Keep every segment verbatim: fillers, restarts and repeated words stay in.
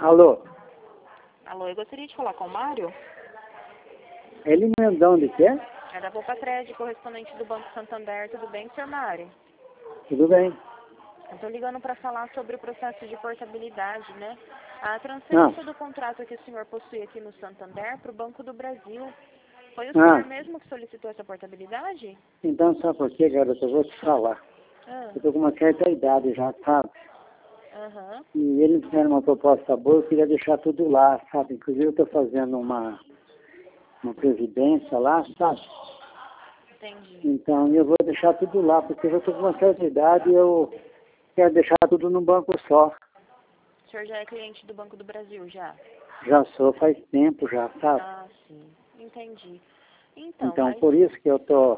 Alô? Alô, eu gostaria de falar com o Mário. Ele mesmo, de onde que é? É da Poupa-Crédito, correspondente do Banco Santander. Tudo bem, senhor Mário? Tudo bem. Eu estou ligando para falar sobre o processo de portabilidade, né? A transferência Ah. do contrato que o senhor possui aqui no Santander para o Banco do Brasil. Foi o Ah. senhor mesmo que solicitou essa portabilidade? Então, sabe por quê, garota? Eu vou te falar. Ah. Eu tô com uma certa idade já, sabe? Aham. E eles fizeram uma proposta boa, eu queria deixar tudo lá, sabe? Inclusive eu tô fazendo uma, uma previdência lá, sabe? Entendi. Então eu vou deixar tudo lá, porque eu já tô com uma certa idade e eu quero deixar tudo num banco só. O senhor já é cliente do Banco do Brasil, já? Já sou faz tempo já, sabe? Ah, sim. Entendi. Então, Então mas por isso que eu tô,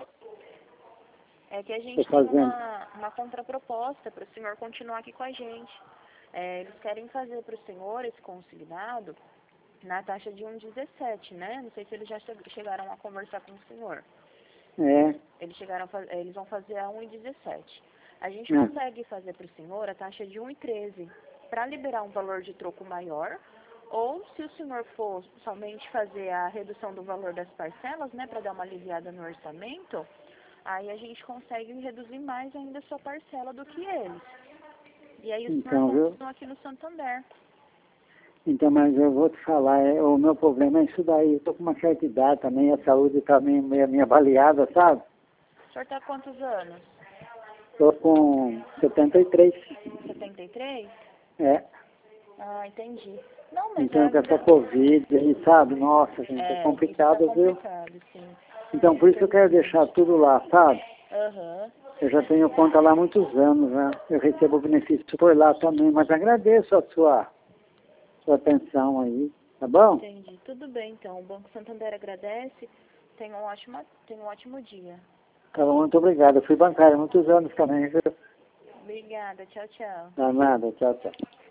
é que a tô gente tem fazendo. uma, uma contraproposta para o senhor continuar aqui com a gente. É, eles querem fazer para o senhor esse consignado na taxa de um vírgula dezessete, né? Não sei se eles já che- chegaram a conversar com o senhor. É. Eles, chegaram a fa- eles vão fazer a um vírgula dezessete. A gente É. consegue fazer para o senhor a taxa de um vírgula treze para liberar um valor de troco maior, ou se o senhor for somente fazer a redução do valor das parcelas, né, para dar uma aliviada no orçamento, aí a gente consegue reduzir mais ainda a sua parcela do que eles. E aí o Então, senhor viu? continua aqui no Santander. Então, mas eu vou te falar, é, o meu problema é isso daí. Eu tô com uma certa idade também, a saúde tá meio, meio, meio avaliada, sabe? O senhor está há quantos anos? Tô com setenta e três. setenta e três? É. Ah, entendi. Não, mas Então, com ainda... essa Covid aí, sabe? Nossa, gente, é É, isso tá complicado, viu? complicado, sim. Então, por isso que eu quero deixar tudo lá, sabe? Aham. Eu já tenho conta lá há muitos anos, né? Eu recebo benefício por lá também, mas agradeço a sua, sua atenção aí, tá bom? Entendi. Tudo bem, então. O Banco Santander agradece. Tenha um ótimo, tenha um ótimo dia. Tá bom, muito obrigado. Eu fui bancário há muitos anos também, viu? Obrigada. Tchau, tchau. Não, nada, tchau, tchau.